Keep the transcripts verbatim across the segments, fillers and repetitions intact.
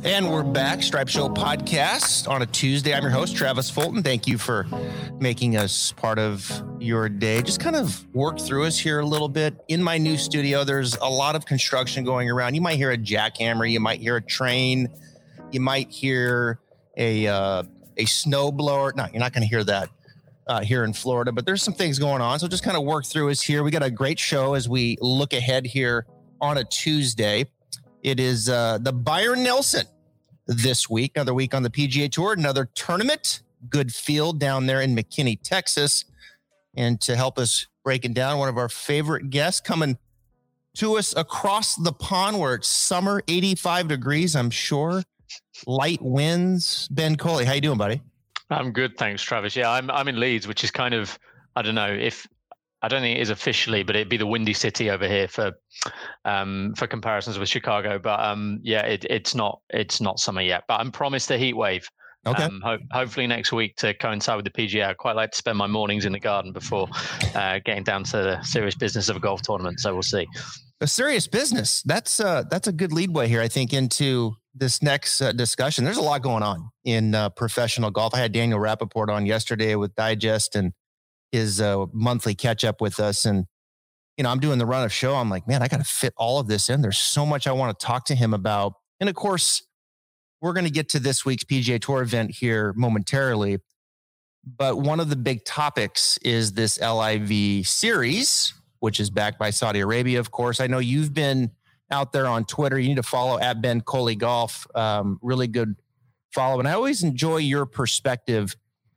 And we're back, Stripe Show podcast on a Tuesday. I'm your host, Travis Fulton. Thank you for making us part of your day. Just kind of work through us here a little bit. In my new studio, there's a lot of construction going around. You might hear a jackhammer. You might hear a train. You might hear a uh, a snow blower. No, you're not going to hear that uh, here in Florida, but there's some things going on. So just kind of work through us here. We got a great show as we look ahead here on a Tuesday. It is uh, the Byron Nelson this week, another week on the P G A Tour, another tournament, good field down there in McKinney, Texas. And to help us break it down, one of our favorite guests coming to us across the pond where it's summer, eighty-five degrees, I'm sure. Light winds. Ben Coley, how you doing, buddy? I'm good, thanks, Travis. Yeah, I'm I'm in Leeds, which is kind of, I don't know if, I don't think it is officially, but it'd be the Windy City over here for um, for comparisons with Chicago. But um, yeah, it, it's not it's not summer yet. But I'm promised a heat wave. Okay. Um, ho- hopefully next week to coincide with the P G A. I quite like to spend my mornings in the garden before uh, getting down to the serious business of a golf tournament. So we'll see. A serious business. That's uh, that's a good leadway here, I think, into this next uh, discussion. There's a lot going on in uh, professional golf. I had Daniel Rappaport on yesterday with Digest and his uh, monthly catch up with us. And, you know, I'm doing the run of show. I'm like, man, I got to fit all of this in. There's so much I want to talk to him about. And of course, we're going to get to this week's P G A Tour event here momentarily. But one of the big topics is this L I V series, which is backed by Saudi Arabia, of course. I know you've been out there on Twitter. You need to follow at Ben Coley Golf. Um, really good follow. And I always enjoy your perspective.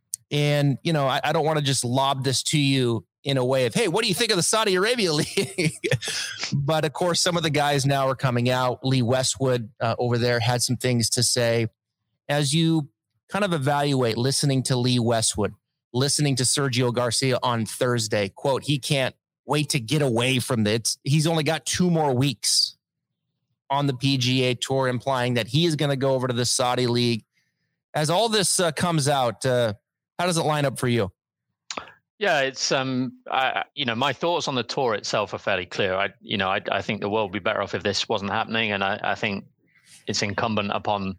And, you know, I, I don't want to just lob this to you in a way of, hey, what do you think of the Saudi Arabia League? But, of course, some of the guys now are coming out. Lee Westwood uh, over there had some things to say. As you kind of evaluate listening to Lee Westwood, listening to Sergio Garcia on Thursday, quote, he can't wait to get away from it. He's only got two more weeks on the P G A Tour, implying that he is going to go over to the Saudi League. As all this uh, comes out, uh, how does it line up for you? Yeah, it's um, I, you know, my thoughts on the tour itself are fairly clear. I, you know, I, I think the world would be better off if this wasn't happening, and I, I think it's incumbent upon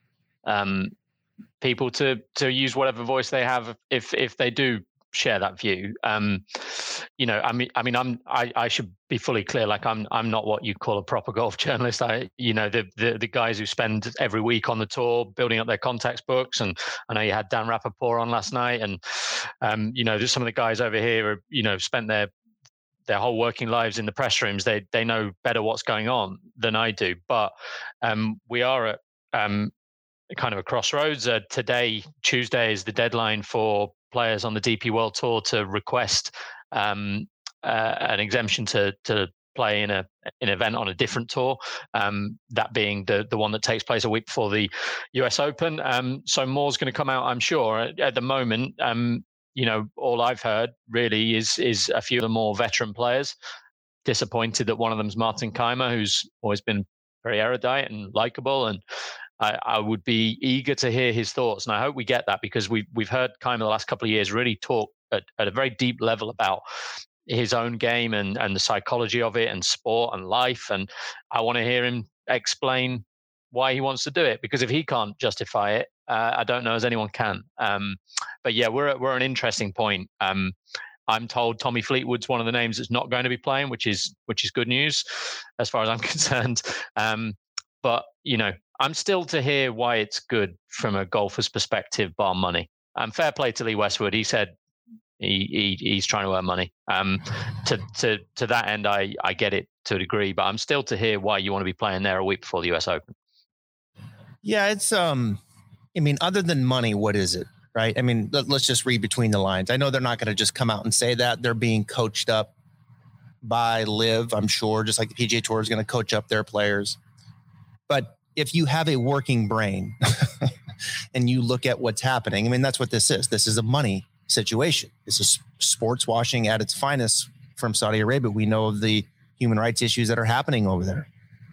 um, people to to use whatever voice they have if if they do share that view. Um, you know, I mean, I mean, I'm I, I should be fully clear. Like, I'm I'm not what you call a proper golf journalist. I, you know, the the the guys who spend every week on the tour building up their contacts books. And I know you had Dan Rappaport on last night, and um, you know, there's some of the guys over here who, you know, spent their their whole working lives in the press rooms. They they know better what's going on than I do. But um, we are at um, kind of a crossroads. Uh, today, Tuesday, is the deadline for players on the D P World Tour to request um, uh, an exemption to to play in a an event on a different tour. Um, that being the the one that takes place a week before the U S Open. Um, so more's going to come out, I'm sure. At, at the moment, um, you know, all I've heard really is is a few of the more veteran players disappointed that one of them's Martin Kaymer, who's always been very erudite and likable, and I, I would be eager to hear his thoughts. And I hope we get that, because we've, we've heard Kaymer the last couple of years really talk at, at a very deep level about his own game and, and the psychology of it and sport and life. And I want to hear him explain why he wants to do it, because if he can't justify it, uh, I don't know as anyone can. Um, but yeah, we're, we're at an interesting point. Um, I'm told Tommy Fleetwood's one of the names that's not going to be playing, which is, which is good news as far as I'm concerned. Um, but, you know, I'm still to hear why it's good from a golfer's perspective, bar money. Um, fair play to Lee Westwood. He said he, he he's trying to earn money. Um, to to to that end, I I get it to a degree, but I'm still to hear why you want to be playing there a week before the U S Open. Yeah, it's um, I mean, other than money, what is it, right? I mean, let, let's just read between the lines. I know they're not going to just come out and say that. They're being coached up by Liv, I'm sure, just like the P G A Tour is going to coach up their players. But if you have a working brain and you look at what's happening, I mean, that's what this is. This is a money situation. This is sports washing at its finest from Saudi Arabia. We know of the human rights issues that are happening over there.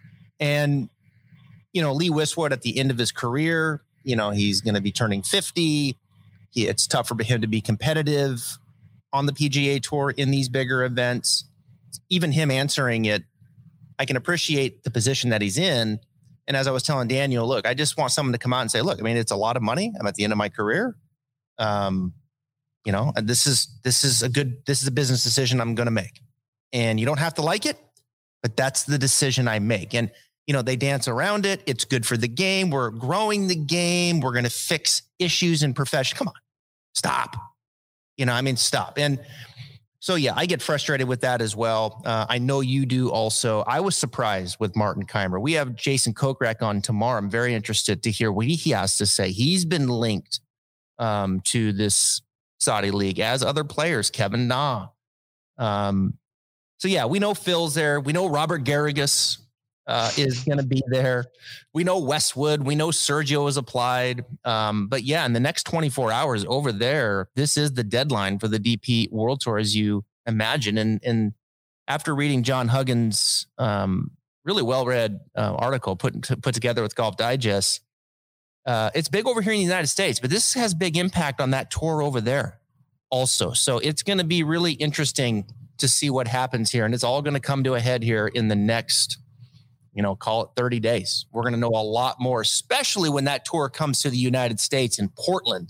And, you know, Lee Westwood at the end of his career, you know, he's going to be turning fifty. He, it's tough for him to be competitive on the P G A Tour in these bigger events. Even him answering it, I can appreciate the position that he's in. And as I was telling Daniel, look, I just want someone to come out and say, look, I mean, it's a lot of money. I'm at the end of my career. Um, you know, and this is, this is a good, this is a business decision I'm going to make. And you don't have to like it, but that's the decision I make. And, you know, they dance around it. It's good for the game. We're growing the game. We're going to fix issues in profession. Come on, stop. You know, I mean, stop. And so, yeah, I get frustrated with that as well. Uh, I know you do also. I was surprised with Martin Kaymer. We have Jason Kokrak on tomorrow. I'm very interested to hear what he has to say. He's been linked um, to this Saudi league as other players, Kevin Na. Um, so, yeah, we know Phil's there. We know Robert Garrigus uh, is going to be there. We know Westwood. We know Sergio has applied. Um, but, yeah, in the next twenty-four hours over there, this is the deadline for the D P World Tour, as you imagine. And, and after reading John Huggins' um, really well-read uh, article put, put together with Golf Digest, uh, it's big over here in the United States, but this has big impact on that tour over there also. So it's going to be really interesting to see what happens here. And it's all going to come to a head here in the next, you know, call it thirty days. We're going to know a lot more, especially when that tour comes to the United States in Portland.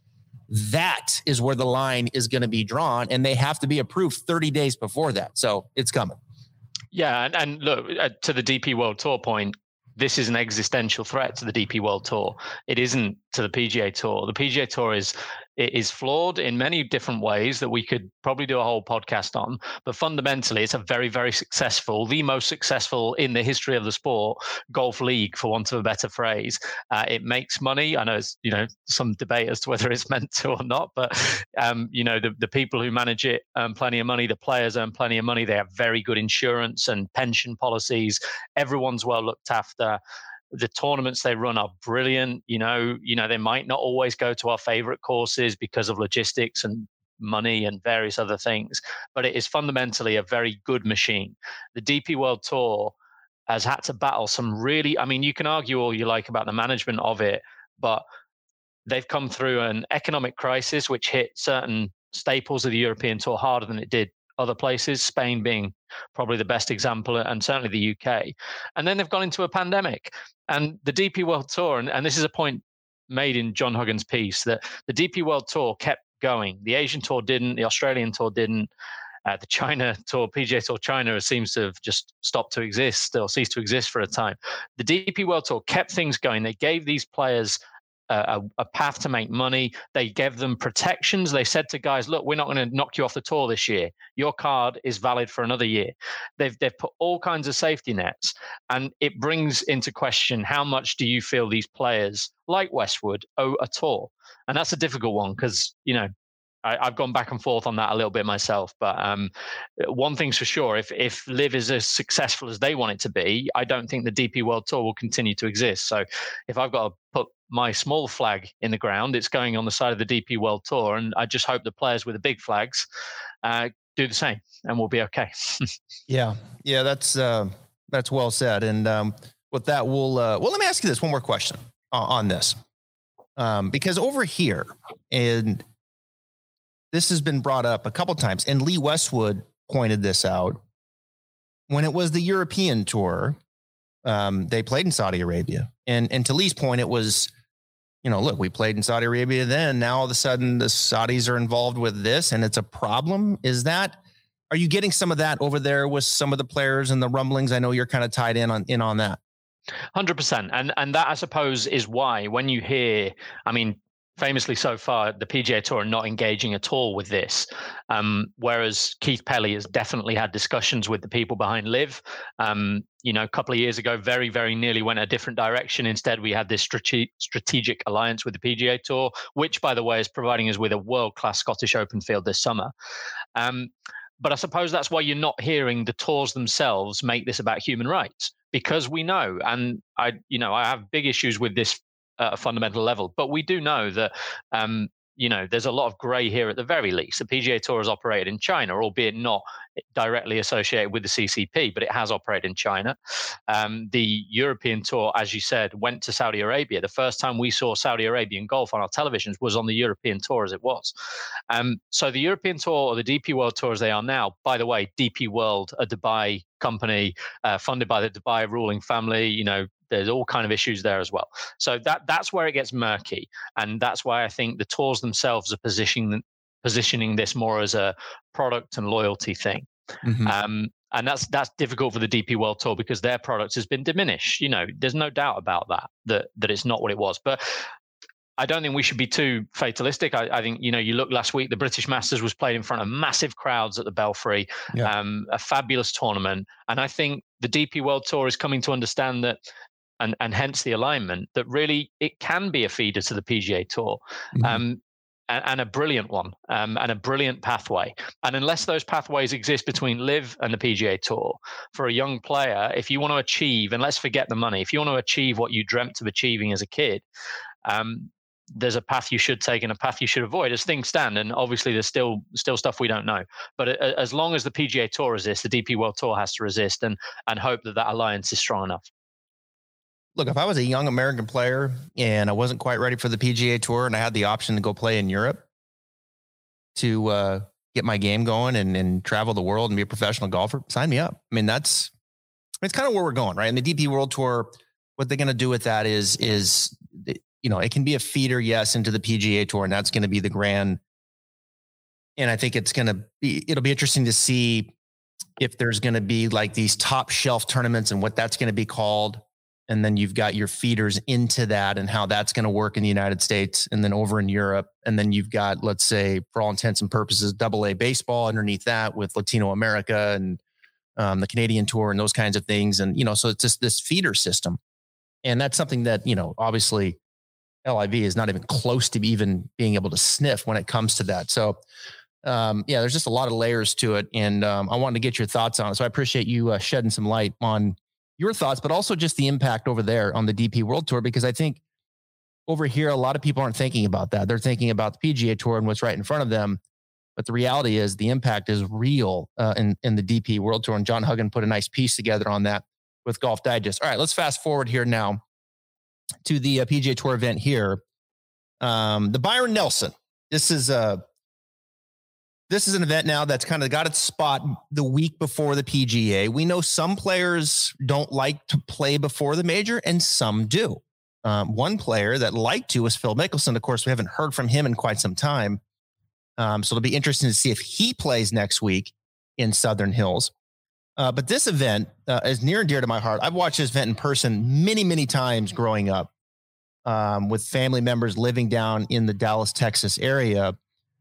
That is where the line is going to be drawn, and they have to be approved thirty days before that. So it's coming. Yeah. And, and look, uh, to the D P World Tour point, this is an existential threat to the D P World Tour. It isn't to the P G A Tour. The P G A Tour is it is flawed in many different ways that we could probably do a whole podcast on. But fundamentally, it's a very, very successful, the most successful in the history of the sport, golf league, for want of a better phrase. Uh, it makes money. I know it's, you know, some debate as to whether it's meant to or not, but, um, you know, the, the people who manage it earn plenty of money. The players earn plenty of money. They have very good insurance and pension policies. Everyone's well looked after. The tournaments they run are brilliant. You know, you know, they might not always go to our favorite courses because of logistics and money and various other things, but it is fundamentally a very good machine. The D P World Tour has had to battle some really, I mean, you can argue all you like about the management of it, but they've come through an economic crisis which hit certain staples of the European Tour harder than it did other places, Spain being probably the best example, and certainly the U K. And then they've gone into a pandemic. And the D P World Tour, and, and this is a point made in John Huggins' piece, that the D P World Tour kept going. The Asian Tour didn't, the Australian Tour didn't, uh, the China Tour, P G A Tour China seems to have just stopped to exist or ceased to exist for a time. The D P World Tour kept things going. They gave these players A, a path to make money. They gave them protections. They said to guys, look, we're not going to knock you off the tour this year. Your card is valid for another year. They've they've put all kinds of safety nets. And it brings into question, how much do you feel these players like Westwood owe a tour? And that's a difficult one because, you know, I, I've gone back and forth on that a little bit myself. But um, one thing's for sure, if if Liv is as successful as they want it to be, I don't think the D P World Tour will continue to exist. So if I've got to put my small flag in the ground, it's going on the side of the D P World Tour. And I just hope the players with the big flags uh, do the same, and we'll be okay. yeah. Yeah, that's uh, that's well said. And um, with that, we'll, uh, well, let me ask you this one more question uh, on this. Um, because over here, and this has been brought up a couple of times, and Lee Westwood pointed this out. When it was the European Tour, um, they played in Saudi Arabia. And, and to Lee's point, it was, you know, look, we played in Saudi Arabia then. Now all of a sudden the Saudis are involved with this and it's a problem. Is that, are you getting some of that over there with some of the players and the rumblings? I know you're kind of tied in on, in on that. one hundred percent. And, and that, I suppose, is why when you hear, I mean, famously so far, the P G A Tour are not engaging at all with this. Um, whereas Keith Pelley has definitely had discussions with the people behind Liv. Um, you know, a couple of years ago, very, very nearly went a different direction. Instead, we had this strate- strategic alliance with the P G A Tour, which, by the way, is providing us with a world-class Scottish Open field this summer. Um, but I suppose that's why you're not hearing the tours themselves make this about human rights, because we know, and I, you know, I have big issues with this at a fundamental level, but we do know that, um, you know, there's a lot of grey here at the very least. The P G A Tour has operated in China, albeit not directly associated with the C C P, but it has operated in China. Um, the European Tour, as you said, went to Saudi Arabia. The first time we saw Saudi Arabian golf on our televisions was on the European Tour as it was. Um, so the European Tour, or the D P World Tour as they are now, by the way, D P World, a Dubai company uh, funded by the Dubai ruling family, you know, there's all kind of issues there as well. So that that's where it gets murky, and that's why I think the tours themselves are positioning positioning this more as a product and loyalty thing. Mm-hmm. Um, and that's that's difficult for the D P World Tour because their product has been diminished. You know, there's no doubt about that, that that it's not what it was. But I don't think we should be too fatalistic. I, I think, you know, you look last week, the British Masters was played in front of massive crowds at the Belfry, yeah. um, a fabulous tournament. And I think the D P World Tour is coming to understand that, and, and hence the alignment, that really it can be a feeder to the P G A Tour. Mm-hmm. Um, and, and a brilliant one, um, and a brilliant pathway. And unless those pathways exist between Live and the P G A Tour, for a young player, if you want to achieve, and let's forget the money, if you want to achieve what you dreamt of achieving as a kid, um, there's a path you should take and a path you should avoid as things stand. And obviously there's still still stuff we don't know. But as long as the P G A Tour resists, the D P World Tour has to resist and and hope that that alliance is strong enough. Look, if I was a young American player and I wasn't quite ready for the P G A Tour and I had the option to go play in Europe to uh, get my game going and, and travel the world and be a professional golfer, sign me up. I mean, that's it's kind of where we're going, right? And the D P World Tour, what they're going to do with that is is you know, it can be a feeder, yes, into the P G A Tour, and that's going to be the grand. And I think it's going to be, it'll be interesting to see if there's going to be like these top shelf tournaments and what that's going to be called. And then you've got your feeders into that and how that's going to work in the United States and then over in Europe. And then you've got, let's say, for all intents and purposes, double A baseball underneath that with Latino America and um, the Canadian Tour and those kinds of things. And, you know, so it's just this feeder system. And that's something that, you know, obviously, L I V is not even close to even being able to sniff when it comes to that. So, um, yeah, there's just a lot of layers to it. And um, I wanted to get your thoughts on it. So I appreciate you uh, shedding some light on your thoughts, but also just the impact over there on the D P World Tour, because I think over here, a lot of people aren't thinking about that. They're thinking about the P G A Tour and what's right in front of them. But the reality is the impact is real uh, in, in the D P World Tour. And John Huggan put a nice piece together on that with Golf Digest. All right, let's fast forward here now to the uh, P G A Tour event here. Um, the Byron Nelson. This is a, this is an event now that's kind of got its spot the week before the P G A. We know some players don't like to play before the major and some do. Um, one player that liked to was Phil Mickelson. Of course, we haven't heard from him in quite some time. Um, so it'll be interesting to see if he plays next week in Southern Hills. Uh, but this event uh, is near and dear to my heart. I've watched this event in person many, many times growing up um, with family members living down in the Dallas, Texas area.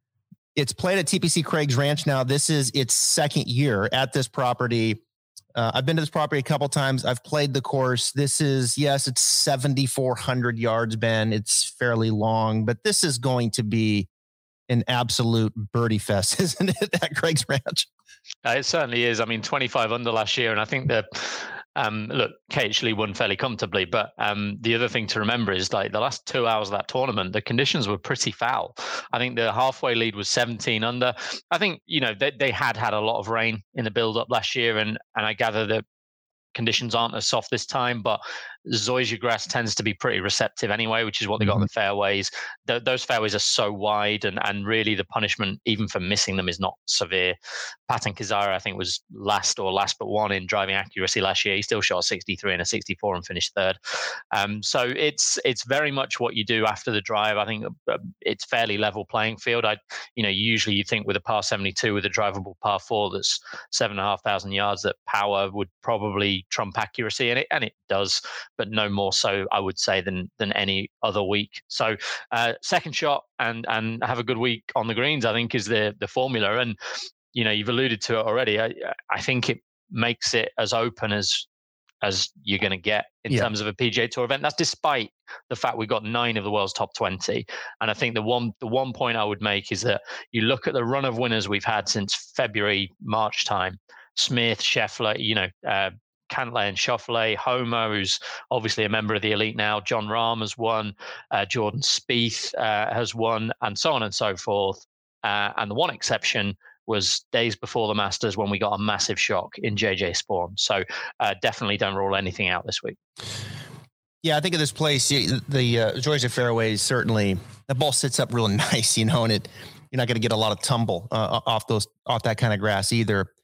It's played at T P C Craig's Ranch now. This is its second year at this property. Uh, I've been to this property a couple times. I've played the course. This is, yes, it's seventy-four hundred yards, Ben. It's fairly long, but this is going to be an absolute birdie fest, isn't it, at Craig's Ranch? Uh, it certainly is. I mean, twenty-five under last year, and I think that um, look, K H Lee won fairly comfortably. But um, the other thing to remember is, like, the last two hours of that tournament, the conditions were pretty foul. I think the halfway lead was seventeen under. I think, you know, they they had had a lot of rain in the build up last year, and and I gather that conditions aren't as soft this time, but zoysia grass tends to be pretty receptive anyway, which is what they got mm-hmm. on the fairways. Th- those fairways are so wide, and, and really the punishment, even for missing them, is not severe. Patton Kizzire, I think, was last or last but one in driving accuracy last year. He still shot sixty-three and a sixty-four and finished third. Um, so it's it's very much what you do after the drive. I think uh, it's fairly level playing field. I, you know, usually you think with a par seventy-two with a drivable par four that's seven and a half thousand yards, that power would probably trump accuracy, and it and it does, but no more so, I would say, than than any other week. So uh, second shot and and have a good week on the greens, I think, is the the formula. And you know, you've alluded to it already. I I think it makes it as open as as you're going to get in yeah. terms of a P G A Tour event. That's despite the fact we've got nine of the world's top twenty. And I think the one the one point I would make is that you look at the run of winners we've had since February, March time. Smith, Scheffler, you know, uh, Cantlay and Schauffele, Homer, who's obviously a member of the elite now, John Rahm has won, uh, Jordan Spieth uh, has won, and so on and so forth. Uh, and the one exception was days before the Masters when we got a massive shock in J J Spawn. So uh, definitely don't rule anything out this week. Yeah, I think at this place, the uh, Georgia fairways, certainly the ball sits up real nice, you know, and it you're not going to get a lot of tumble uh, off those off that kind of grass either.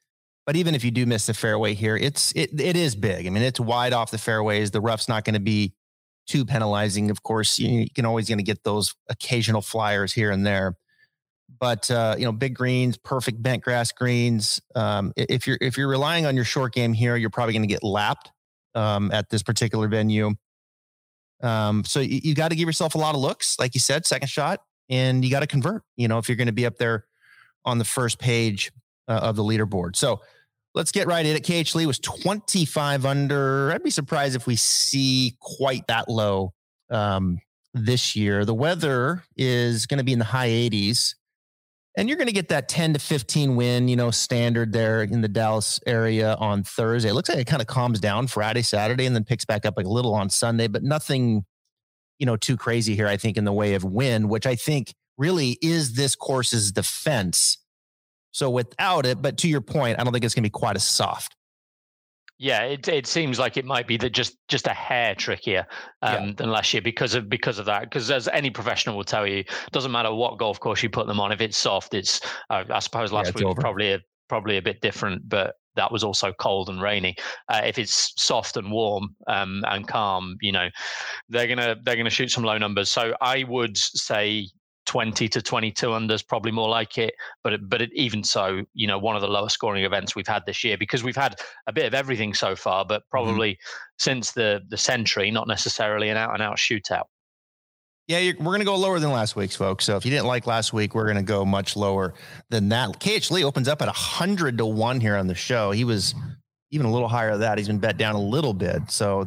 But even if you do miss the fairway here, it's it it is big. I mean, it's wide off the fairways. The rough's not going to be too penalizing. Of course, you, you can always going to get those occasional flyers here and there. But uh, you know, big greens, perfect bent grass greens. Um, if you're if you're relying on your short game here, you're probably going to get lapped um, at this particular venue. Um, so you, you got to give yourself a lot of looks, like you said, second shot, and you got to convert. You know, if you're going to be up there on the first page uh, of the leaderboard. So let's get right in it. K H Lee was twenty-five under. I'd be surprised if we see quite that low um, this year. The weather is going to be in the high eighties. And you're going to get that ten to fifteen win, you know, standard there in the Dallas area on Thursday. It looks like it kind of calms down Friday, Saturday, and then picks back up like a little on Sunday, but nothing, you know, too crazy here, I think, in the way of wind, which I think really is this course's defense. So without it, but to your point, I don't think it's going to be quite as soft. Yeah, it it seems like it might be that just just a hair trickier um, yeah. than last year because of because of that. Because as any professional will tell you, it doesn't matter what golf course you put them on. If it's soft, it's uh, I suppose last yeah, week was probably a, probably a bit different, but that was also cold and rainy. Uh, if it's soft and warm um, and calm, you know, they're gonna they're gonna shoot some low numbers. So I would say twenty to twenty-two under is probably more like it, but it, but it, even so, you know, one of the lowest scoring events we've had this year, because we've had a bit of everything so far, but probably mm-hmm. since the the century, not necessarily an out and out shootout. Yeah, you're, we're going to go lower than last week's, folks. So if you didn't like last week, we're going to go much lower than that. K H Lee opens up at one hundred to one here on the show. He was even a little higher than that. He's been bet down a little bit. So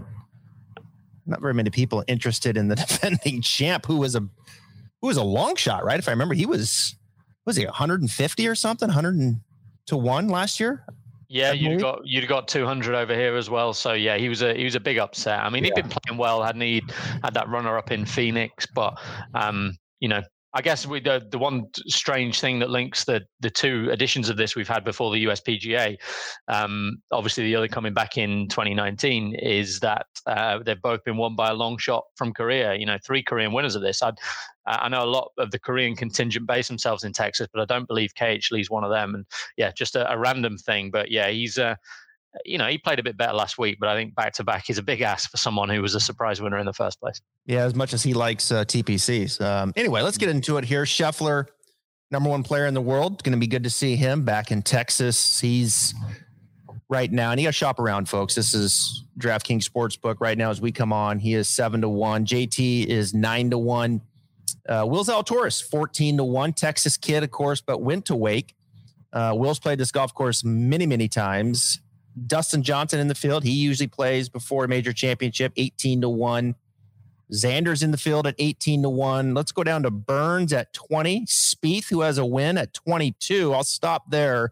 not very many people interested in the defending champ, who was a Who was a long shot, right? If I remember, he was, was he one hundred fifty or something, one hundred to one last year? Yeah, you'd got you'd got two hundred over here as well. So yeah, he was a he was a big upset. I mean, yeah. he'd been playing well, hadn't he? Had that runner up in Phoenix, but um, you know, I guess we the the one strange thing that links the the two editions of this we've had before the U S P G A, um, obviously the other coming back in twenty nineteen, is that uh, they've both been won by a long shot from Korea. You know, three Korean winners of this. I'd, I know a lot of the Korean contingent base themselves in Texas, but I don't believe K H Lee's one of them. And yeah, just a, a random thing. But yeah, he's, uh, you know, he played a bit better last week, but I think back to back is a big ask for someone who was a surprise winner in the first place. Yeah, as much as he likes uh, T P Cs. Um, anyway, let's get into it here. Scheffler, number one player in the world. Going to be good to see him back in Texas. He's right now, and you got to shop around, folks. This is DraftKings Sportsbook right now as we come on. He is seven to one. J T is nine to one. Uh, Will Zalatoris, fourteen to one. Texas kid, of course, but went to Wake. Uh, Will's played this golf course many, many times. Dustin Johnson in the field. He usually plays before a major championship, eighteen to one. Xander's in the field at eighteen to one. Let's go down to Burns at twenty. Spieth, who has a win, at twenty-two. I'll stop there.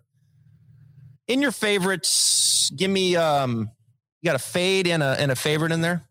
In your favorites, give me, um, you got a fade and a, and a favorite in there?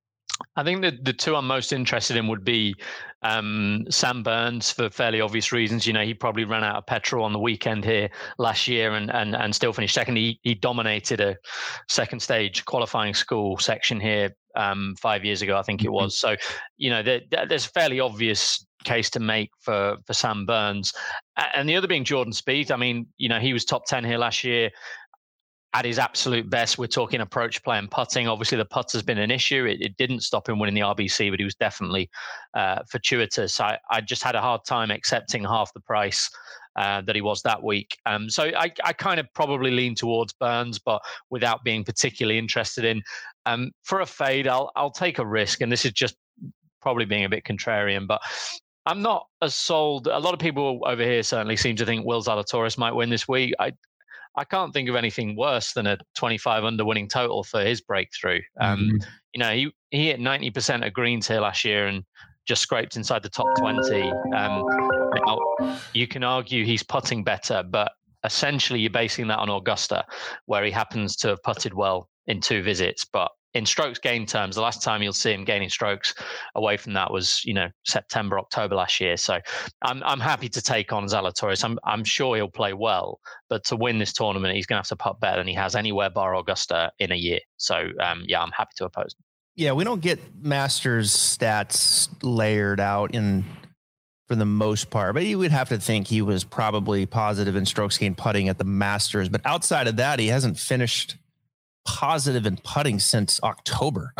I think the, the two I'm most interested in would be um, Sam Burns, for fairly obvious reasons. You know, he probably ran out of petrol on the weekend here last year and and, and still finished second. He, he dominated a second stage qualifying school section here um, five years ago, I think it was. So, you know, there, there's a fairly obvious case to make for, for Sam Burns. And the other being Jordan Spieth. I mean, you know, he was top ten here last year. At his absolute best, we're talking approach play and putting. Obviously, the putt has been an issue. It, it didn't stop him winning the R B C, but he was definitely uh, fortuitous. I, I just had a hard time accepting half the price uh, that he was that week. Um, so I, I kind of probably lean towards Burns, but without being particularly interested in. Um, for a fade, I'll I'll take a risk, and this is just probably being a bit contrarian, but I'm not as sold. A lot of people over here certainly seem to think Will Zalatoris might win this week. I I can't think of anything worse than a twenty-five under winning total for his breakthrough. Um, mm-hmm. You know, he, he hit ninety percent of greens here last year and just scraped inside the top twenty. Um, now, you can argue he's putting better, but essentially you're basing that on Augusta, where he happens to have putted well in two visits. But in strokes gained terms, the last time you'll see him gaining strokes away from that was, you know, September, October last year. So I'm I'm happy to take on Zalatoris. I'm I'm sure he'll play well, but to win this tournament, he's going to have to putt better than he has anywhere bar Augusta in a year. So um, yeah, I'm happy to oppose him. Yeah, we don't get Masters stats layered out in for the most part, but you would have to think he was probably positive in strokes gained putting at the Masters. But outside of that, he hasn't finished positive in putting since October.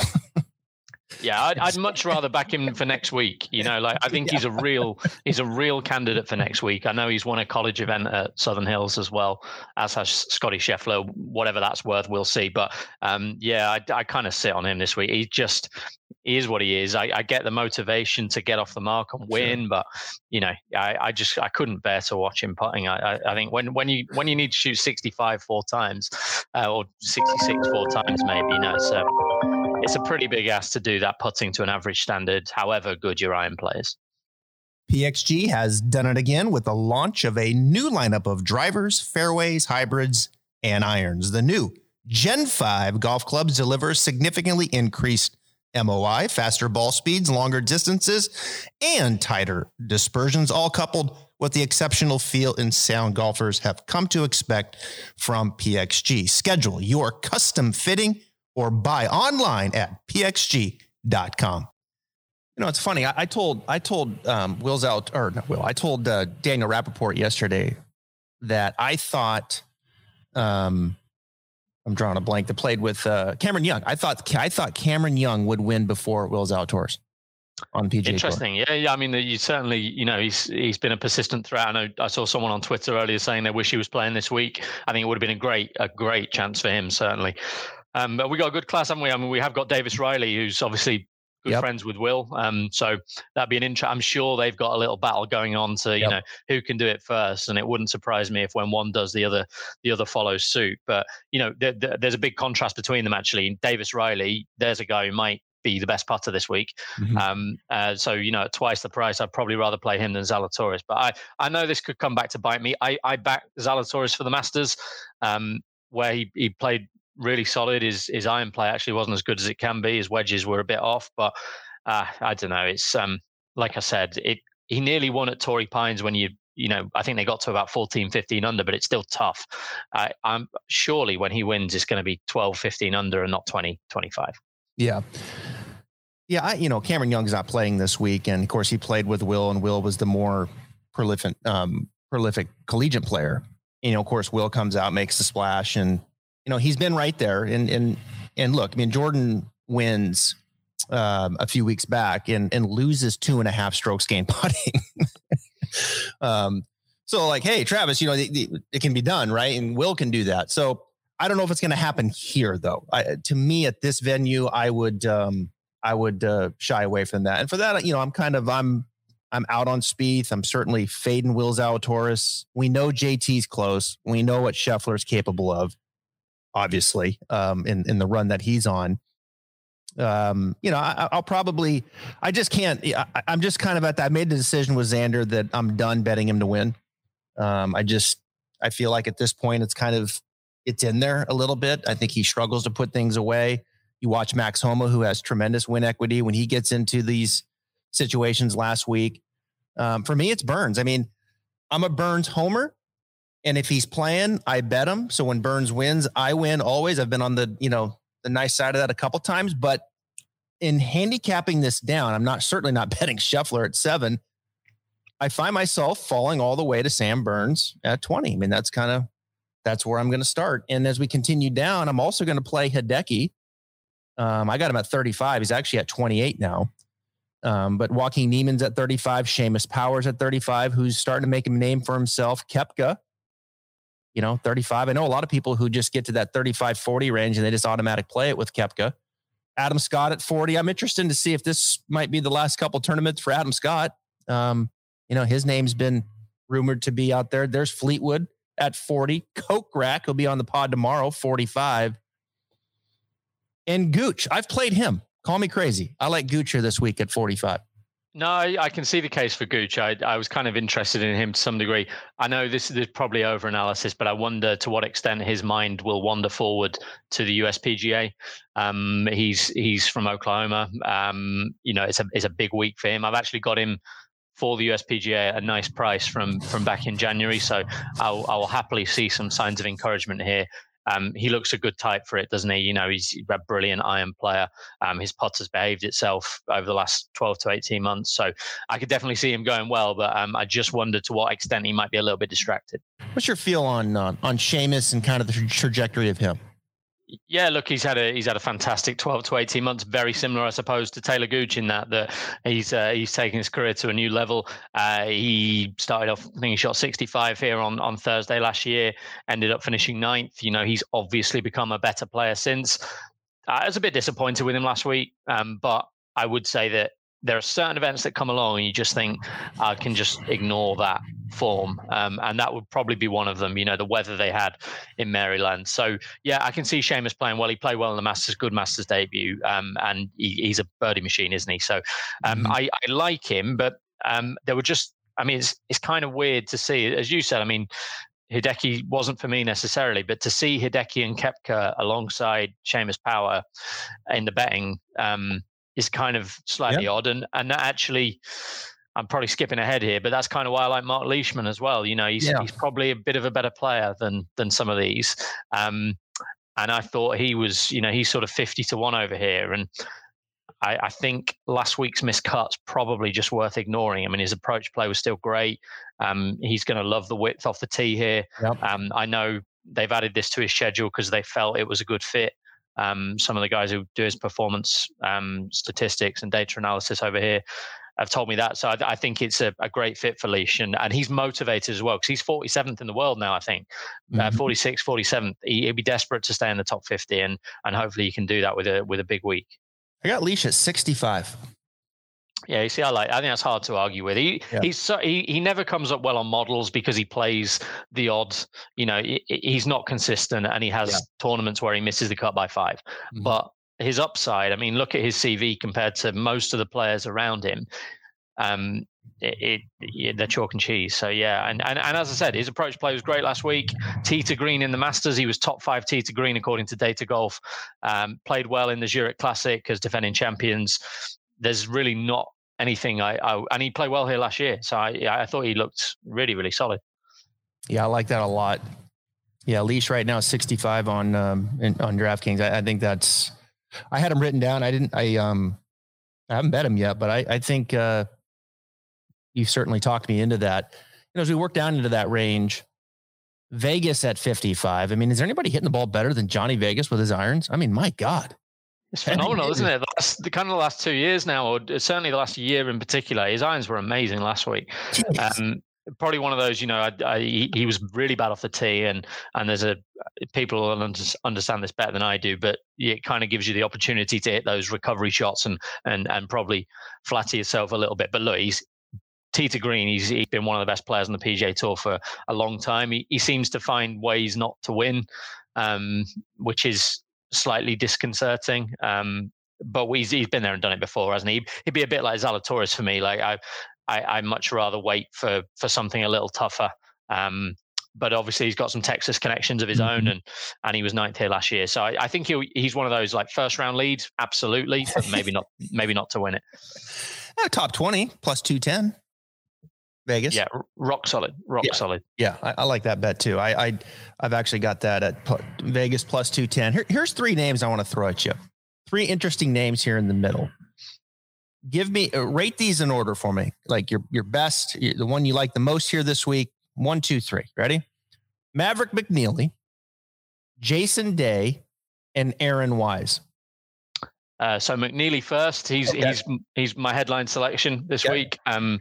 Yeah, I'd, I'd much rather back him for next week. You know, like I think yeah. he's a real he's a real candidate for next week. I know he's won a college event at Southern Hills as well, as has Scotty Scheffler. Whatever that's worth, we'll see. But um, yeah, I, I kind of sit on him this week. He just he is what he is. I, I get the motivation to get off the mark and win, sure. but you know, I, I just I couldn't bear to watch him putting. I, I, I think when when you when you need to shoot sixty-five four times uh, or sixty-six four times, maybe you know, so. It's a pretty big ask to do that putting to an average standard, however good your iron plays. P X G has done it again with the launch of a new lineup of drivers, fairways, hybrids, and irons. The new Gen five golf clubs deliver significantly increased M O I, faster ball speeds, longer distances, and tighter dispersions, all coupled with the exceptional feel and sound golfers have come to expect from P X G. Schedule your custom fitting or buy online at p x g dot com. You know, it's funny. I, I told I told um, Will's out or not Will. I told uh, Daniel Rappaport yesterday that I thought um, I'm drawing a blank. That played with uh, Cameron Young. I thought I thought Cameron Young would win before Will Zalatoris on P G A Interesting. Tour. Yeah, yeah. I mean, you certainly, you know, he's he's been a persistent threat. I know I saw someone on Twitter earlier saying they wish he was playing this week. I think it would have been a great a great chance for him, certainly. Um, but we got a good class, haven't we? I mean, we have got Davis Riley, who's obviously good yep. friends with Will. Um, so that'd be an interest. I'm sure they've got a little battle going on to, you yep. know, who can do it first. And it wouldn't surprise me if when one does, the other, the other follows suit. But, you know, there, there, there's a big contrast between them, actually. Davis Riley, there's a guy who might be the best putter this week. Mm-hmm. Um, uh, so, you know, at twice the price, I'd probably rather play him than Zalatoris. But I, I know this could come back to bite me. I, I backed Zalatoris for the Masters, um, where he, he played really solid. His his iron play actually wasn't as good as it can be. His wedges were a bit off, but uh, I don't know. It's um like I said, it he nearly won at Torrey Pines when you you know I think they got to about fourteen, fifteen under, but it's still tough. Uh, I'm surely when he wins, it's going to be twelve, fifteen under and not twenty, twenty-five. Yeah. Yeah, I, you know, Cameron Young's not playing this week, and of course he played with Will, and Will was the more prolific um prolific collegiate player. You know, of course, Will comes out, makes the splash, and you know, he's been right there. And, and, and look, I mean, Jordan wins um, a few weeks back and, and loses two and a half strokes gained putting. um, so like, hey, Travis, you know, the, the, it can be done, right? And Will can do that. So I don't know if it's going to happen here though. I, to me at this venue, I would, um, I would uh, shy away from that. And for that, you know, I'm kind of, I'm, I'm out on Spieth. I'm certainly fading Will Zalatoris. We know J T's close. We know what Scheffler is capable of. Obviously, um, in, in the run that he's on, um, you know, I, I'll probably, I just can't, I, I'm just kind of at that. I made the decision with Xander that I'm done betting him to win. Um, I just, I feel like at this point, it's kind of, it's in there a little bit. I think he struggles to put things away. You watch Max Homa, who has tremendous win equity when he gets into these situations last week. Um, for me, it's Burns. I mean, I'm a Burns homer. And if he's playing, I bet him. So when Burns wins, I win always. I've been on the, you know, the nice side of that a couple times, but in handicapping this down, I'm not certainly not betting Scheffler at seven. I find myself falling all the way to Sam Burns at twenty. I mean, that's kind of, that's where I'm going to start. And as we continue down, I'm also going to play Hideki. Um, I got him at thirty-five. He's actually at twenty-eight now. Um, but Joaquin Niemann's at thirty-five. Seamus Powers at thirty-five, who's starting to make a name for himself. Koepka, you know, thirty-five. I know a lot of people who just get to that thirty-five, forty range and they just automatic play it with Koepka. Adam Scott at forty. I'm interested to see if this might be the last couple tournaments for Adam Scott. Um, you know, his name's been rumored to be out there. There's Fleetwood at forty. Kokrak will be on the pod tomorrow, forty-five. And Gooch, I've played him. Call me crazy. I like Gooch here this week at forty-five. No, I, I can see the case for Gooch. I, I was kind of interested in him to some degree. I know this is probably over-analysis, but I wonder to what extent his mind will wander forward to the U S P G A. Um, he's he's from Oklahoma. Um, you know, it's a it's a big week for him. I've actually got him for the U S P G A at a nice price from from back in January. So I'll, I'll happily see some signs of encouragement here. Um, he looks a good type for it, doesn't he? You know, he's a brilliant iron player. Um, his putter's behaved itself over the last twelve to eighteen months. So I could definitely see him going well, but um, I just wonder to what extent he might be a little bit distracted. What's your feel on uh, on Seamus and kind of the tra- trajectory of him? Yeah, look, he's had a he's had a fantastic twelve to eighteen months. Very similar, I suppose, to Taylor Gooch in that that he's uh, he's taking his career to a new level. Uh, he started off, I think he shot sixty-five here on, on Thursday last year. Ended up finishing ninth. You know, he's obviously become a better player since. I was a bit disappointed with him last week, um, but I would say that there are certain events that come along and you just think I can just ignore that form. Um, and that would probably be one of them, you know, the weather they had in Maryland. So, yeah, I can see Seamus playing well. He played well in the Masters, good Masters debut. Um, and he, he's a birdie machine, isn't he? So um, mm-hmm. I, I like him, but um, there were just, I mean, it's, it's kind of weird to see, as you said, I mean, Hideki wasn't for me necessarily, but to see Hideki and Koepka alongside Seamus Power in the betting, um, is kind of slightly yep. odd. And and that actually, I'm probably skipping ahead here, but that's kind of why I like Mark Leishman as well. You know, he's yeah. he's probably a bit of a better player than than some of these. Um, and I thought he was, you know, he's sort of fifty to one over here. And I, I think last week's missed cut's probably just worth ignoring. I mean, his approach play was still great. Um, he's going to love the width off the tee here. Yep. Um, I know they've added this to his schedule because they felt it was a good fit. Um, some of the guys who do his performance um, statistics and data analysis over here have told me that. So I, I think it's a, a great fit for Leash. And, and he's motivated as well because he's forty-seventh in the world now, I think. Mm-hmm. Uh, forty-sixth, forty-seventh. He, he'd be desperate to stay in the top fifty. And and hopefully he can do that with a with a big week. I got Leash at sixty-five. Yeah, you see, I like. I think that's hard to argue with. He yeah. he's so, he he never comes up well on models because he plays the odd. You know, he, he's not consistent, and he has yeah. tournaments where he misses the cut by five. Mm-hmm. But his upside, I mean, look at his C V compared to most of the players around him. Um, it, it, it they're chalk and cheese. So yeah, and, and and as I said, his approach play was great last week. Tee to green in the Masters, he was top five tee to green according to Data Golf. Um, played well in the Zurich Classic as defending champions. There's really not anything I, I and he played well here last year. So I I thought he looked really, really solid. Yeah, I like that a lot. Yeah, Leash right now is sixty-five on um in, on DraftKings. I, I think that's I had him written down. I didn't I um I haven't bet him yet, but I, I think uh you certainly talked me into that. You know, as we work down into that range, Vegas at fifty-five. I mean, is there anybody hitting the ball better than Johnny Vegas with his irons? I mean, my God. It's phenomenal, isn't it? The, last, the kind of the last two years now, or certainly the last year in particular, his irons were amazing last week. Um, probably one of those, you know, I, I, he, he was really bad off the tee, and and there's a people will understand this better than I do, but it kind of gives you the opportunity to hit those recovery shots and and and probably flatter yourself a little bit. But look, he's tee to green. He's he's been one of the best players on the P G A Tour for a long time. He he seems to find ways not to win, um, which is slightly disconcerting, um, but he's, he's been there and done it before, hasn't he? He'd be a bit like Zalatoris for me. Like I, I, I much rather wait for for something a little tougher. Um, but obviously he's got some Texas connections of his mm-hmm. own, and and he was ninth here last year. So I, I think he he's one of those like first round leads, absolutely, but maybe not maybe not to win it. Uh, top twenty plus two ten. Vegas. Yeah, rock solid, rock yeah. solid. Yeah, I, I like that bet too. I, I, I've actually got that at pl- Vegas plus two ten. Here, here's three names I want to throw at you. Three interesting names here in the middle. Give me, uh, rate these in order for me. Like your your best, the one you like the most here this week. One, two, three. Ready? Maverick McNeely, Jason Day, and Aaron Wise. Uh, so McNeely first. He's okay. he's he's my headline selection this okay. week. Um,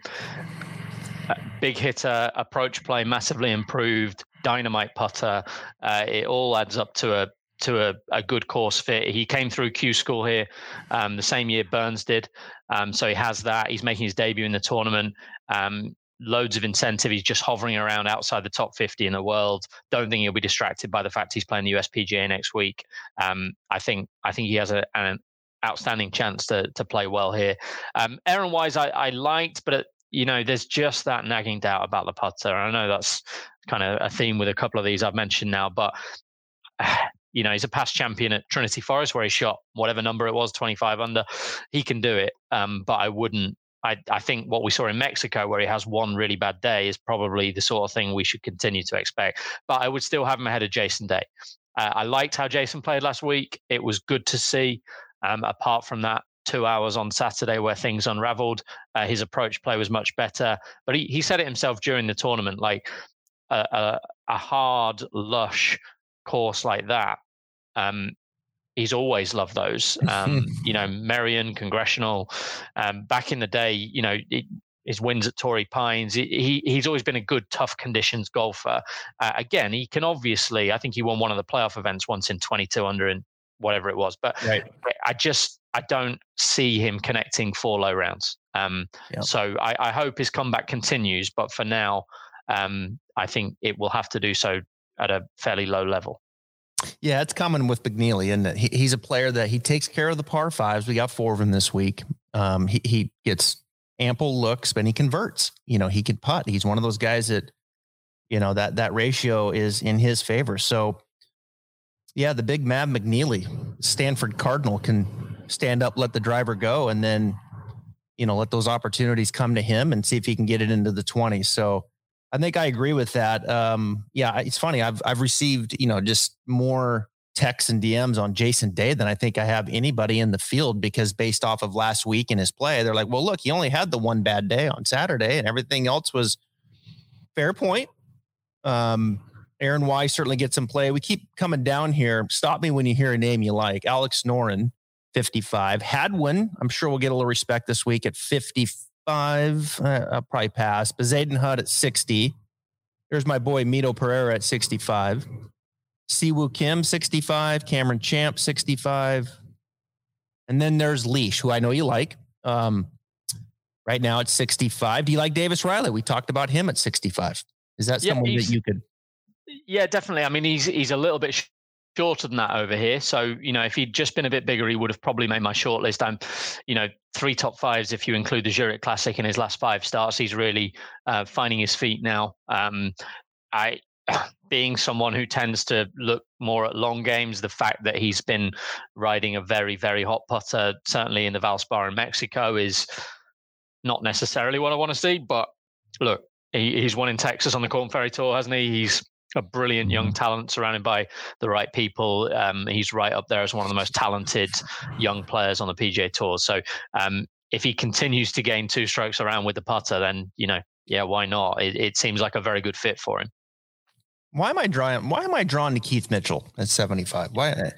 big hitter, approach play massively improved, dynamite putter. Uh, it all adds up to a to a, a good course fit. He came through Q School here um, the same year Burns did, um, so he has that. He's making his debut in the tournament. Um, loads of incentive. He's just hovering around outside the top fifty in the world. Don't think he'll be distracted by the fact he's playing the U S P G A next week. Um, I think I think he has a, an outstanding chance to to play well here. Um, Aaron Wise, I, I liked, but. It, You know, there's just that nagging doubt about the putter. I know that's kind of a theme with a couple of these I've mentioned now, but, you know, he's a past champion at Trinity Forest where he shot whatever number it was, twenty-five under. He can do it, um, but I wouldn't. I, I think what we saw in Mexico where he has one really bad day is probably the sort of thing we should continue to expect. But I would still have him ahead of Jason Day. Uh, I liked how Jason played last week. It was good to see. Um, apart from that two hours on Saturday where things unraveled, uh, his approach play was much better. But he, he said it himself during the tournament, like a, a, a hard, lush course like that. Um, he's always loved those. Um, you know, Merion, Congressional. Um, back in the day, you know, it, his wins at Torrey Pines. He, he's always been a good, tough conditions golfer. Uh, again, he can obviously, I think he won one of the playoff events once in twenty-two under in whatever it was. But right. I just, I don't see him connecting four low rounds. Um, yep. So I, I hope his comeback continues. But for now, um, I think it will have to do so at a fairly low level. Yeah, it's common with McNeely, and he, he's a player that he takes care of the par fives. We got four of them this week. Um, he, he gets ample looks, but he converts. You know, he could putt. He's one of those guys that, you know, that that ratio is in his favor. So, yeah, the big Mav McNeely, Stanford Cardinal, can stand up, let the driver go, and then, you know, let those opportunities come to him and see if he can get it into the twenties. So I think I agree with that. Um, yeah, it's funny. I've I've received, you know, just more texts and D Ms on Jason Day than I think I have anybody in the field, because based off of last week and his play, they're like, well, look, he only had the one bad day on Saturday and everything else was fair point. Um, Aaron Weiss certainly gets some play. We keep coming down here. Stop me when you hear a name you like. Alex Noren, fifty-five. Hadwin, I'm sure we'll get a little respect this week at fifty-five. Uh, I'll probably pass. Bezaden Hutt at sixty. There's my boy Mito Pereira at sixty-five. Siwoo Kim, sixty-five. Cameron Champ, sixty-five. And then there's Leash, who I know you like. Um, right now it's sixty-five. Do you like Davis Riley? We talked about him at sixty-five. Is that yeah, someone that you could? Yeah, definitely. I mean, he's he's a little bit sh- shorter than that over here. So, you know, if he'd just been a bit bigger, he would have probably made my shortlist. I'm, you know, three top fives if you include the Zurich Classic in his last five starts. He's really uh, finding his feet now. Um, I, being someone who tends to look more at long games, the fact that he's been riding a very, very hot putter, certainly in the Valspar in Mexico, is not necessarily what I want to see. But look, he, he's won in Texas on the Corn Ferry Tour, hasn't he? He's a brilliant young talent surrounded by the right people. Um, he's right up there as one of the most talented young players on the P G A Tour. So um, if he continues to gain two strokes around with the putter, then, you know, yeah, why not? It, it seems like a very good fit for him. Why am I drawing? Why am I drawn to Keith Mitchell at seventy-five? Why?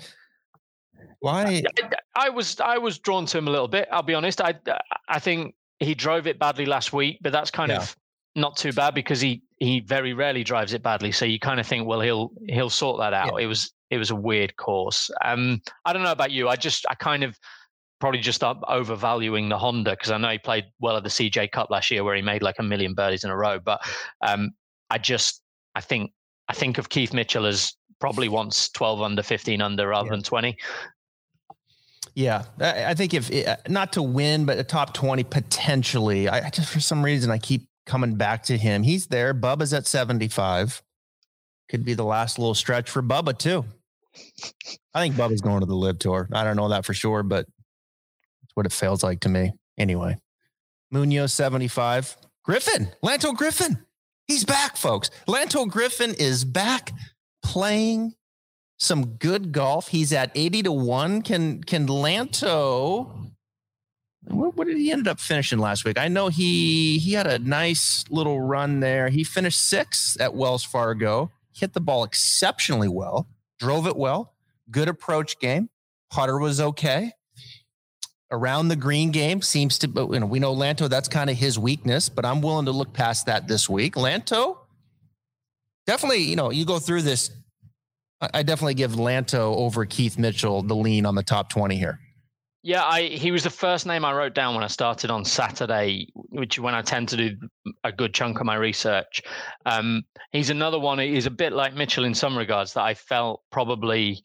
Why? I, I was I was drawn to him a little bit. I'll be honest. I I think he drove it badly last week, but that's kind yeah. of not too bad because he he very rarely drives it badly. So you kind of think, well, he'll he'll sort that out. Yeah. It was it was a weird course. Um, I don't know about you. I just I kind of probably just up overvaluing the Honda because I know he played well at the C J Cup last year where he made like a million birdies in a row. But um, I just I think I think of Keith Mitchell as probably wants twelve under, fifteen under rather yeah. than twenty. Yeah, I think if not to win, but a top twenty potentially. I just for some reason I keep coming back to him. He's there. Bubba's at seventy-five. Could be the last little stretch for Bubba too. I think Bubba's going to the Live Tour. I don't know that for sure, but it's what it feels like to me. Anyway, Munoz seventy-five. Griffin, Lanto Griffin. He's back, folks. Lanto Griffin is back playing some good golf. He's at eighty to one. Can can Lanto? What, what did he end up finishing last week? I know he he had a nice little run there. He finished sixth at Wells Fargo. Hit the ball exceptionally well. Drove it well. Good approach game. Putter was okay. Around the green game seems to, you know, we know Lanto, that's kind of his weakness, but I'm willing to look past that this week. Lanto, definitely, you know, you go through this. I definitely give Lanto over Keith Mitchell the lean on the top twenty here. Yeah, I he was the first name I wrote down when I started on Saturday, which when I tend to do a good chunk of my research. Um, he's another one. He's a bit like Mitchell in some regards that I felt probably,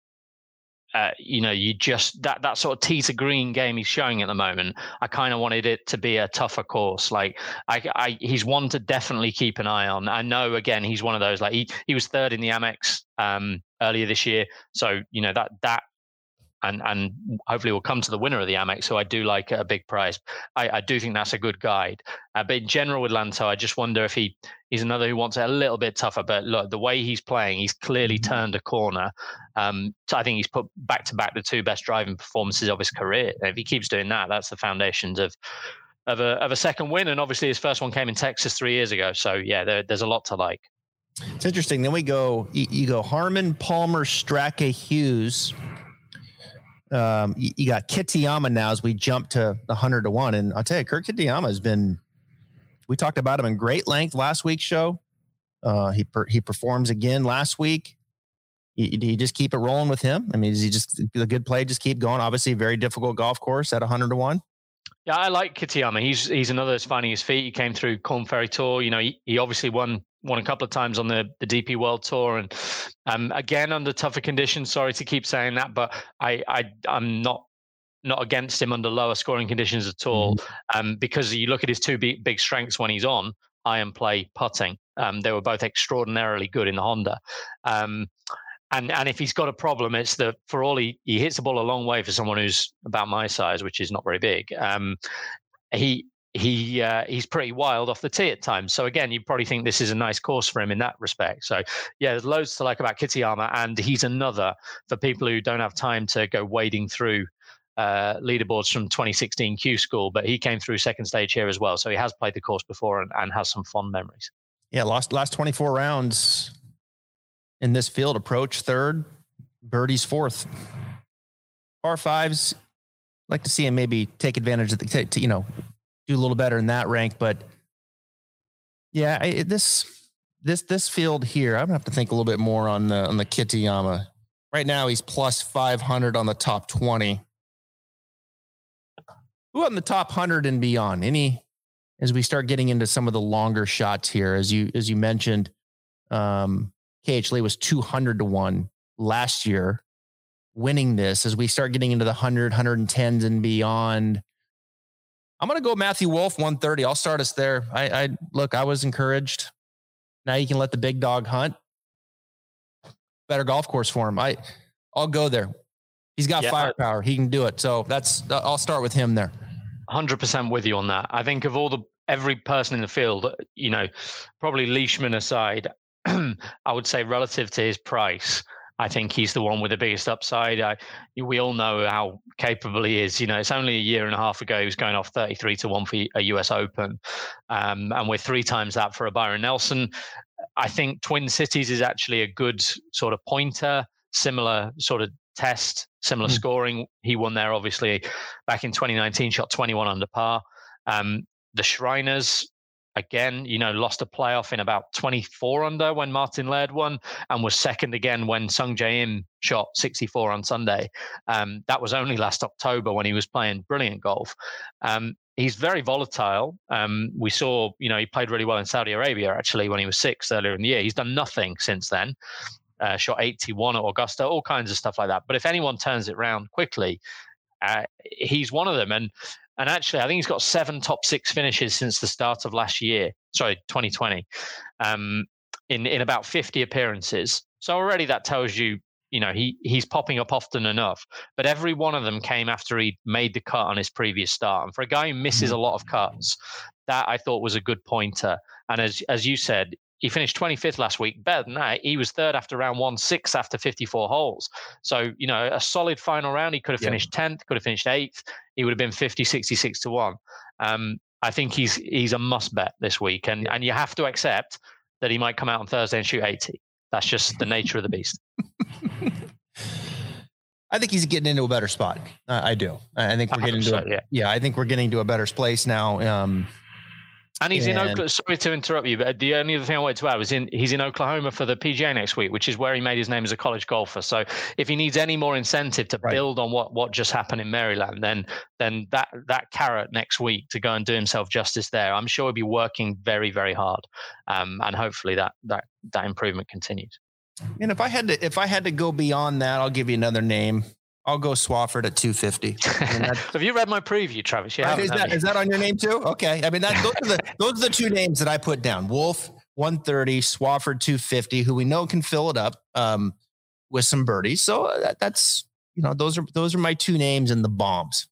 uh, you know, you just that that sort of tee to green game he's showing at the moment. I kind of wanted it to be a tougher course. Like I, I, he's one to definitely keep an eye on. I know again he's one of those like he he was third in the Amex um, earlier this year, so you know that that. and and hopefully will come to the winner of the Amex, who I do like at a big price. I, I do think that's a good guide. Uh, but in general with Lanto, I just wonder if he he's another who wants it a little bit tougher. But look, the way he's playing, he's clearly mm-hmm. turned a corner. Um, so I think he's put back to back the two best driving performances of his career. And if he keeps doing that, that's the foundations of of a of a second win. And obviously his first one came in Texas three years ago. So yeah, there, there's a lot to like. It's interesting. Then we go, you, you go Harman, Palmer, Straka, Hughes. Um, you, you got Kitayama now as we jump to the hundred to one. And I'll tell you, Kurt Kitayama has been, we talked about him in great length last week's show. Uh, he, per, he performs again last week. You, you just keep it rolling with him. I mean, is he just a good play? Just keep going. Obviously a very difficult golf course at a hundred to one. Yeah, I like Kitayama. He's he's another that's finding his feet. He came through Corn Ferry Tour. You know, he, he obviously won won a couple of times on the, the D P World Tour, and um, again under tougher conditions. Sorry to keep saying that, but I, I I'm not not against him under lower scoring conditions at all. Mm-hmm. Um, because you look at his two big, big strengths when he's on iron play, putting. Um, they were both extraordinarily good in the Honda. Um, And and if he's got a problem, it's that for all he, he hits the ball a long way for someone who's about my size, which is not very big. Um, he he uh, he's pretty wild off the tee at times. So again, you probably think this is a nice course for him in that respect. So yeah, there's loads to like about Kitayama, and he's another for people who don't have time to go wading through uh, leaderboards from twenty sixteen Q School. But he came through second stage here as well, so he has played the course before and, and has some fond memories. Yeah, lost last twenty-four rounds. In this field, approach third, birdies fourth. Par fives, like to see him maybe take advantage of the, to, to, you know, do a little better in that rank. But yeah, I, this this this field here, I'm gonna have to think a little bit more on the on the Kitayama. Right now, he's plus five hundred on the top twenty. Who on the top one hundred and beyond? Any as we start getting into some of the longer shots here, as you as you mentioned. Um, K H Lee was two hundred to one last year winning this. As we start getting into the one hundred, one hundred tens and beyond, I'm going to go Matthew Wolff one thirty. I'll start us there. I, I look, I was encouraged. Now you can let the big dog hunt. Better golf course for him. I, I'll go there. He's got yeah, firepower. He can do it. So that's, I'll start with him there. one hundred percent with you on that. I think of all the, every person in the field, you know, probably Leishman aside, I would say relative to his price, I think he's the one with the biggest upside. I, we all know how capable he is. You know, it's only a year and a half ago he was going off thirty-three to one for a U S Open. Um, and we're three times that for a Byron Nelson. I think Twin Cities is actually a good sort of pointer, similar sort of test, similar mm. scoring. He won there, obviously, back in twenty nineteen, shot twenty-one under par. Um, the Shriners, again, you know, lost a playoff in about twenty-four under when Martin Laird won, and was second again when Sung Jae Im shot sixty-four on Sunday. Um, that was only last October when he was playing brilliant golf. Um, he's very volatile. Um, we saw, you know, he played really well in Saudi Arabia, actually, when he was sixth earlier in the year. He's done nothing since then. Uh, shot eighty-one at Augusta, all kinds of stuff like that. But if anyone turns it around quickly, uh, he's one of them. And And actually, I think he's got seven top six finishes since the start of last year. Sorry, twenty twenty, um, in in about fifty appearances. So already that tells you, you know, he he's popping up often enough. But every one of them came after he made the cut on his previous start. And for a guy who misses a lot of cuts, that I thought was a good pointer. And as as you said, he finished twenty-fifth last week. Better than that, he was third after round one, sixth after fifty-four holes. So, you know, a solid final round. He could have finished yeah. tenth, could have finished eighth. He would have been fifty, sixty-six to one. Um, I think he's he's a must bet this week. And, yeah. and you have to accept that he might come out on Thursday and shoot eighty. That's just the nature of the beast. I think he's getting into a better spot. Uh, I do. I think we're getting to a, yeah. yeah, I think we're getting to a better place now. Um, And he's and, in Oklahoma. Sorry to interrupt you, but the only other thing I wanted to add was in he's in Oklahoma for the P G A next week, which is where he made his name as a college golfer. So if he needs any more incentive to right. build on what, what just happened in Maryland, then then that that carrot next week to go and do himself justice there, I'm sure he'll be working very, very hard. Um, and hopefully that that that improvement continues. And if I had to if I had to go beyond that, I'll give you another name. I'll go Swafford at two fifty. I mean, have you read my preview, Travis? You right, is, that, is that on your name too? Okay. I mean, that, those are the those are the two names that I put down: Wolff one thirty, Swafford two fifty, who we know can fill it up um, with some birdies. So that, that's you know, those are those are my two names in the bombs.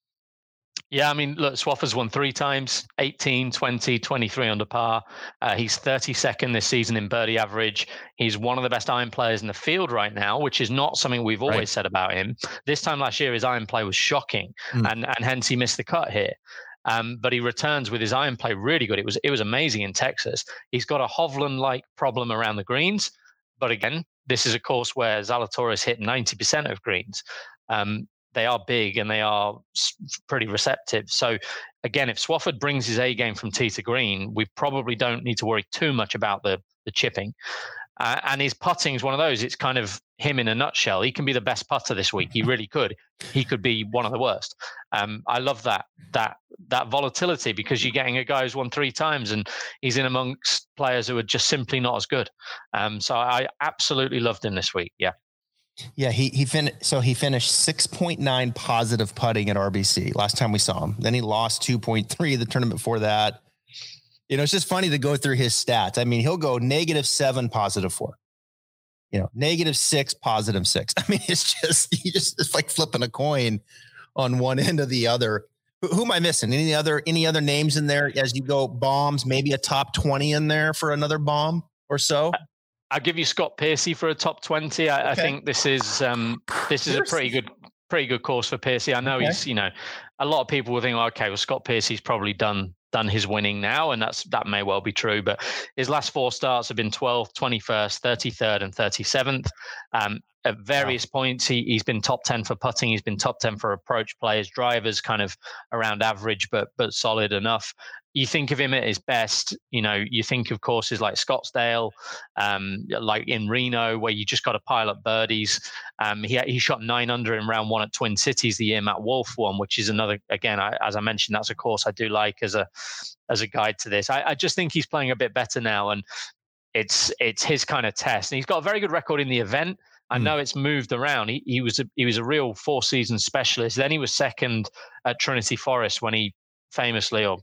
Yeah, I mean, look, Swaffer's won three times, eighteen, twenty, twenty-three under par. Uh, he's thirty-second this season in birdie average. He's one of the best iron players in the field right now, which is not something we've always right. said about him. This time last year, his iron play was shocking, mm. and, and hence he missed the cut here. Um, but he returns with his iron play really good. It was it was amazing in Texas. He's got a Hovland-like problem around the greens. But again, this is a course where Zalatoris hit ninety percent of greens. Um, They are big and they are pretty receptive. So again, if Swafford brings his A game from tee to green, we probably don't need to worry too much about the the chipping. Uh, and his putting is one of those. It's kind of him in a nutshell. He can be the best putter this week. He really could. He could be one of the worst. Um, I love that that that volatility because you're getting a guy who's won three times and he's in amongst players who are just simply not as good. Um, so I absolutely loved him this week. Yeah. Yeah, he he fin- so he finished six point nine positive putting at R B C last time we saw him. Then he lost two point three the tournament before that. You know, it's just funny to go through his stats. I mean, he'll go negative seven, positive four. You know, negative six, positive six. I mean, it's just you just it's like flipping a coin on one end or the other. Who, who am I missing? Any other any other names in there as you go bombs? Maybe a top twenty in there for another bomb or so. I'll give you Scott Piercy for a top twenty. I, okay. I think this is um, this is Piercy. a pretty good pretty good course for Piercy. I know okay. he's, you know, a lot of people will think, okay, well, Scott Piercy's probably done done his winning now, and that's that may well be true. But his last four starts have been twelfth, twenty-first, thirty-third, and thirty-seventh. Um, at various wow. points, he, he's been top ten for putting. He's been top ten for approach players. Drivers kind of around average, but but solid enough. You think of him at his best, you know, you think of courses like Scottsdale, um, like in Reno, where you just got to pile up birdies. Um, he he shot nine under in round one at Twin Cities the year Matt Wolff won, which is another, again, I, as I mentioned, that's a course I do like as a as a guide to this. I, I just think he's playing a bit better now, and it's it's his kind of test. And he's got a very good record in the event. I know it's moved around. He he was a, he was a real four season specialist. Then he was second at Trinity Forest when he famously or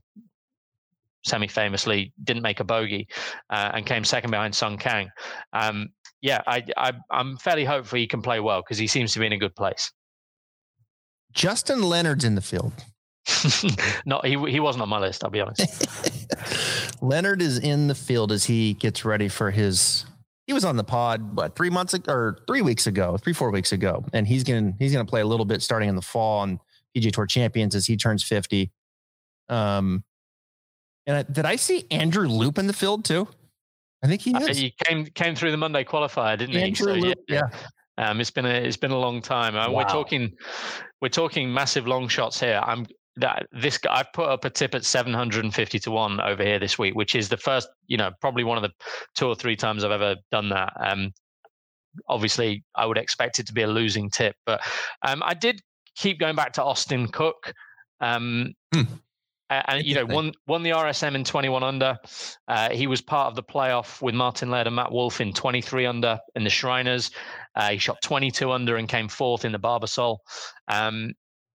semi-famously didn't make a bogey uh, and came second behind Sung Kang. Um, yeah, I, I, I'm fairly hopeful he can play well because he seems to be in a good place. Justin Leonard's in the field. No, he he wasn't on my list, I'll be honest. Leonard is in the field as he gets ready for his. He was on the pod, what, three months ago or three weeks ago, three, four weeks ago. And he's going to, he's going to play a little bit starting in the fall on P G A Tour Champions as he turns fifty. Um, and I, did I see Andrew Loop in the field too? I think he is. Uh, he came, came through the Monday qualifier, didn't Andrew he? So, Loop, yeah. yeah. Um, it's been a, it's been a long time. Uh, wow. We're talking, we're talking massive long shots here. I'm, That this guy, I've put up a tip at seven hundred fifty to one over here this week, which is the first, you know, probably one of the two or three times I've ever done that. Um, obviously, I would expect it to be a losing tip, but um, I did keep going back to Austin Cook. Um, hmm. And, you know, won won the R S M in twenty-one under. Uh, he was part of the playoff with Martin Laird and Matt Wolff in twenty-three under in the Shriners. Uh, he shot twenty-two under and came fourth in the Barbasol. Um,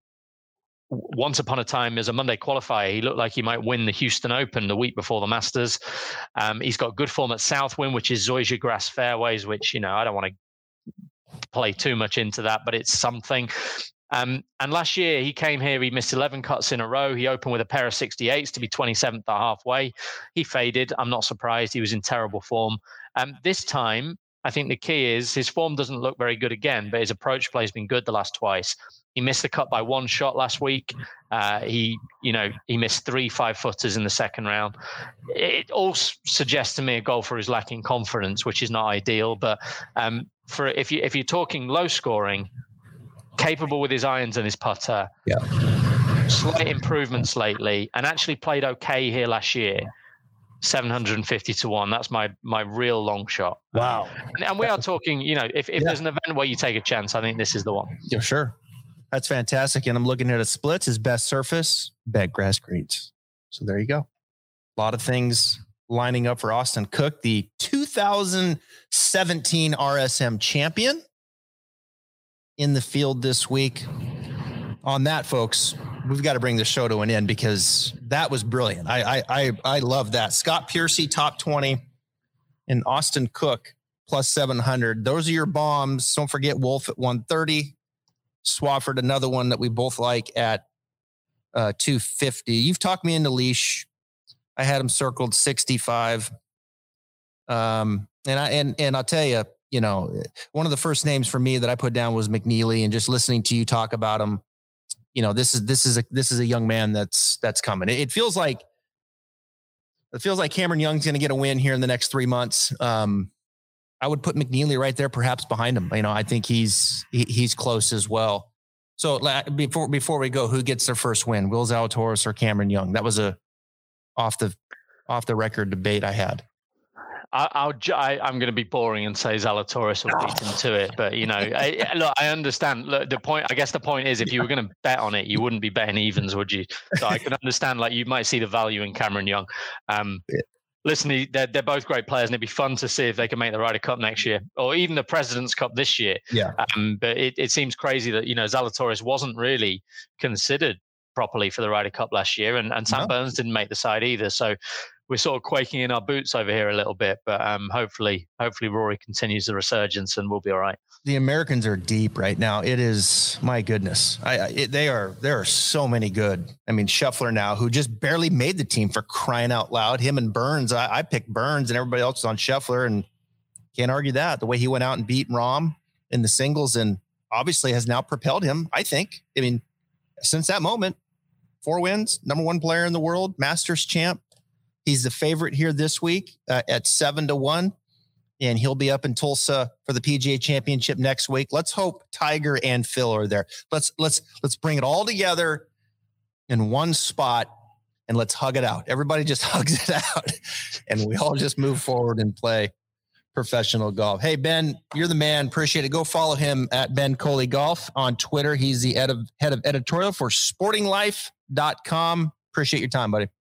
Once upon a time, as a Monday qualifier, he looked like he might win the Houston Open the week before the Masters. Um, he's got good form at Southwind, which is Zoysia grass fairways, which, you know, I don't want to play too much into that, but it's something. Um, and last year he came here, he missed eleven cuts in a row. He opened with a pair of sixty-eights to be twenty-seventh at halfway. He faded. I'm not surprised. He was in terrible form. Um, this time, I think the key is his form doesn't look very good again, but his approach play has been good the last twice. He missed the cut by one shot last week. Uh, he, you know, he missed three five footers in the second round. It all suggests to me a golfer is lacking confidence, which is not ideal. But um, for if you if you're talking low scoring, capable with his irons and his putter, yeah, slight improvements lately, and actually played okay here last year. seven hundred fifty to one. That's my my real long shot. Wow. And, and we are talking, you know, if, if yeah. there's an event where you take a chance, I think this is the one. Yeah, sure. That's fantastic. And I'm looking at a splits. His best surface, bent grass greens. So there you go. A lot of things lining up for Austin Cook, the two thousand seventeen R S M champion, in the field this week. On that, folks, we've got to bring the show to an end because that was brilliant. I I I, I love that. Scott Piercy, top twenty, and Austin Cook, plus seven hundred. Those are your bombs. Don't forget Wolff at one thirty. Swafford, another one that we both like at uh, two fifty. You've talked me into Leash. I had him circled sixty-five. Um, and I and and I'll tell you, you know, one of the first names for me that I put down was McNeely, and just listening to you talk about him, you know, this is this is a this is a young man that's that's coming. It, it feels like it feels like Cameron Young's going to get a win here in the next three months. Um, I would put McNeely right there, perhaps behind him. You know, I think he's he, he's close as well. So before before we go, who gets their first win? Will Zalatoris or Cameron Young? That was a off the off the record debate I had. I, I'll, I, I'm going to be boring and say Zalatoris will beat him to it, but you know, I, look, I understand. Look, the point, I guess, the point is, if you were going to bet on it, you wouldn't be betting evens, would you? So I can understand, like, you might see the value in Cameron Young. Um, yeah. Listen, they're they're both great players, and it'd be fun to see if they can make the Ryder Cup next year, or even the President's Cup this year. Yeah. Um, but it, it seems crazy that you know Zalatoris wasn't really considered properly for the Ryder Cup last year, and and Sam no. Burns didn't make the side either. So we're sort of quaking in our boots over here a little bit, but um, hopefully, hopefully Rory continues the resurgence and we'll be all right. The Americans are deep right now. It is, my goodness. I, I it, they are, there are so many good. I mean, Scheffler now, who just barely made the team for crying out loud. Him and Burns. I, I picked Burns and everybody else is on Scheffler, and can't argue that. The way he went out and beat Rahm in the singles, and obviously has now propelled him, I think. I mean, since that moment, four wins, number one player in the world, Masters champ. He's the favorite here this week uh, at seven to one, and he'll be up in Tulsa for the P G A Championship next week. Let's hope Tiger and Phil are there. Let's let's let's bring it all together in one spot, and let's hug it out. Everybody just hugs it out, and we all just move forward and play professional golf. Hey, Ben, you're the man. Appreciate it. Go follow him at Ben Coley Golf on Twitter. He's the head of, head of editorial for sporting life dot com. Appreciate your time, buddy.